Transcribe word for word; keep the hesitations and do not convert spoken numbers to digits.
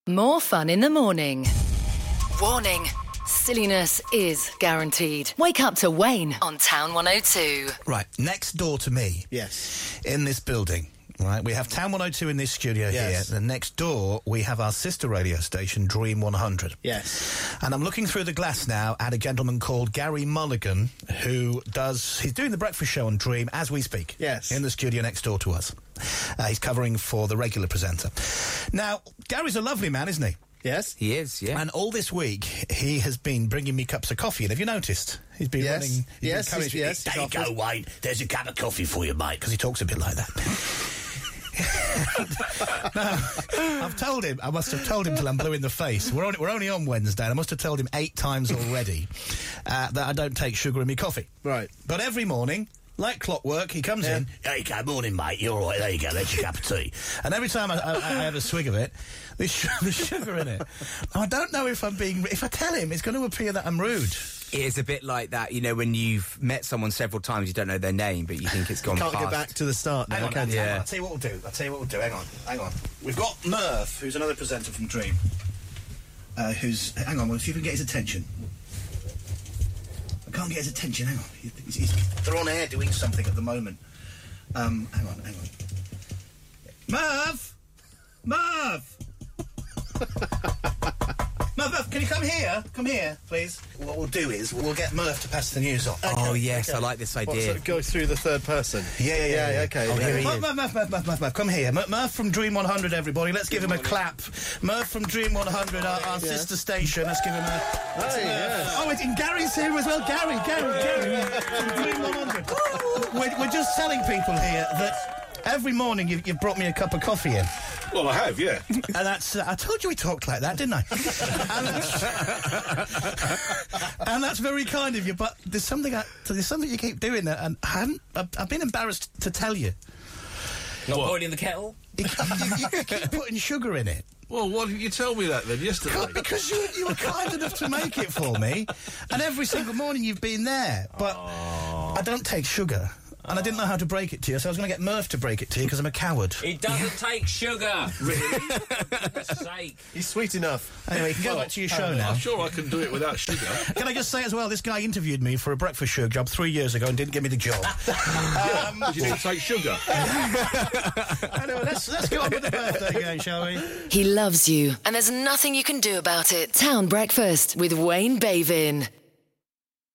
More fun in the morning. Warning. Silliness is guaranteed. Wake up to Wayne on Town one oh two. Right, next door to me. Yes. In this building. Right, we have Town one oh two in this studio Yes. here. And next door, we have our sister radio station, Dream one hundred. Yes. And I'm looking through the glass now at a gentleman called Gary Mulligan, who does... He's doing the breakfast show on Dream as we speak. Yes. In the studio next door to us. Uh, he's covering for the regular presenter. Now, Gary's a lovely man, isn't he? Yes. He is, yeah. And all this week, he has been bringing me cups of coffee. And have you noticed? He's been Yes. running... He's Yes, been he's- yes, There you coffee. go, Wayne. There's a cup of coffee for you, mate. Because he talks a bit like that. No, I've told him, I must have told him till I'm blue in the face. We're only, we're only on Wednesday, and I must have told him eight times already uh, that I don't take sugar in my coffee. Right. But every morning, like clockwork, he comes Yeah. in. There you go, morning, mate. You're all right. There you go. That's your cup of tea. And every time I, I, I have a swig of it, there's, sh- there's sugar in it. Now, I don't know if I'm being... If I tell him, it's going to appear that I'm rude. It is a bit like that, you know, when you've met someone several times, you don't know their name, but you think it's gone Can't past. get back to the start now, Hang on, can you? hang on. Yeah. I'll tell you what we'll do. I'll tell you what we'll do. Hang on, hang on. We've got Murph, who's another presenter from Dream, uh, who's... Hang on, we'll see if we can get his attention. I can't get his attention, hang on. He's, he's, they're on air doing something at the moment. Um, hang on, hang on. Merv! Merv! Merv, Merv, can you come here? Come here, please. What we'll do is, we'll get Murph to pass the news on. Oh, yes, okay. I like this What, idea. so it goes through the third person? Yeah, yeah, yeah. yeah. okay. Oh, yeah. here he is. Murph, Murph, Murph, Murph, Murph, Murph, come here. Mur- Murph from Dream one hundred, everybody. Let's give him a clap. Murph from Dream one hundred, our, our sister station. Let's give him a... Hey, yes. Oh, wait, and Gary's here as well. Gary, Gary, Gary from Dream one hundred. we're, we're just telling people here that every morning you've, you've brought me a cup of coffee in. Well, I have, yeah. And that's... Uh, I told you we talked like that, didn't I? and, that's, and that's very kind of you, but there's something I, there's something you keep doing that, and I haven't... I've, I've been embarrassed to tell you. Not What? boiling the kettle? You, you, you keep putting sugar in it. Well, why didn't you tell me that then yesterday? God, because you, you were kind enough to make it for me, and every single morning you've been there. But I don't take sugar, and I didn't know how to break it to you, so I was going to get Murph to break it to you because I'm a coward. It doesn't take sugar. Really? For goodness sake. He's sweet enough. Anyway, you can go back to your show now. I'm sure I can do it without sugar. Can I just say as well, this guy interviewed me for a breakfast show job three years ago and didn't give me the job. um, You didn't take sugar. anyway, let's, let's go on with the birthday again, shall we? He loves you, and there's nothing you can do about it. Town Breakfast with Wayne Bavin.